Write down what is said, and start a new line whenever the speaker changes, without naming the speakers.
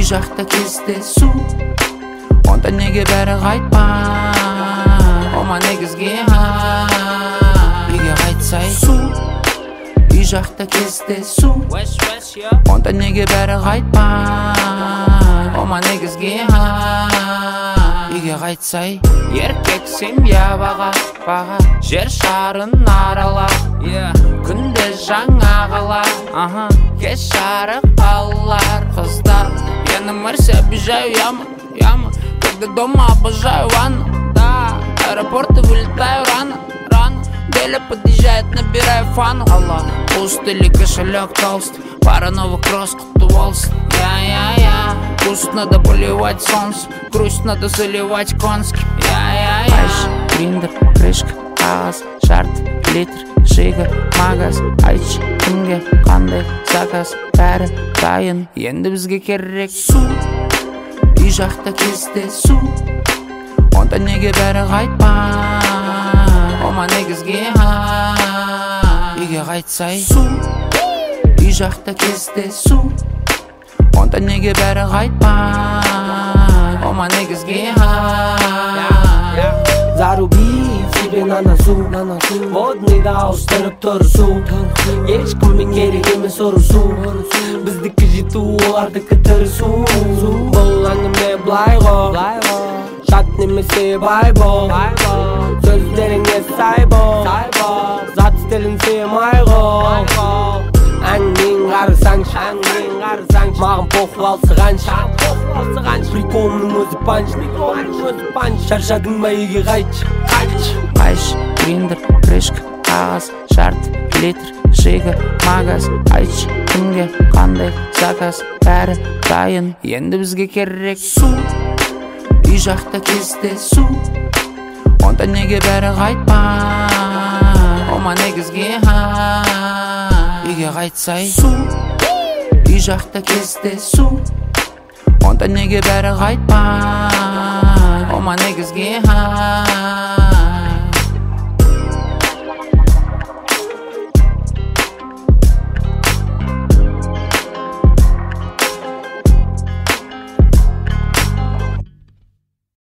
жақта кездесу, онда неге бәрі қайтпай? Ома негізге үйге қайтсай су. Үй жақта кездесу, онда неге бәрі қайтпай? Ома негізге үйге қайтсай. Еркек семья баға, жер шарын арала, күнде жаңа қала, кеш жарық қалар. Қыздар, я на Марсе обижаю яму, когда дома обожаю ванну. Да, аэропорты вылетаю рано, Деля подъезжает, набираю фану. Пуст или кошелек толстый, пара новых кросс, құтты болсын. Пуст надо поливать солнцем, грусть надо заливать конским. Айш, гриндер, крышка, қағаз, шарт, литр, шига, магаз. Айтшы, кімге қандай заказ, бәрі дайын, енді бізге керек су. Үй жақта кездесу, онда неге бәрі қайтпай? Ома негізге үйге қайтсай су. Үй жақта кездесу, онда неге бәрі қайтпай? Ома негізге
Заруби себе на носу, водныйда ауыстырып тұрысу. Ешкіммен керек емес ұрысу, біздікі жету, олардікі тырысу. Бұл әңгіме былай ғой, жат немесе бай бол, сөздеріңе сай бол, зат стилін сыймай ғой. Әңгімең қарысаңшы, маған похуй алсығаншы. Приколымның өзі панч, шаршадың ба үйге қайтшы.
Айш, гриндер, крышка, қағаз, шарт, литр, шига, магаз. Айтшы, кімге қандай заказ, бәрі дайын, енді бізге керек су. Үй жақта кездесу, онда неге бәрі қайтпай? Ома негізге үйге қайтсай су. Үй жақта кездесу, онда неге бәрі қайтпай? Ома негізге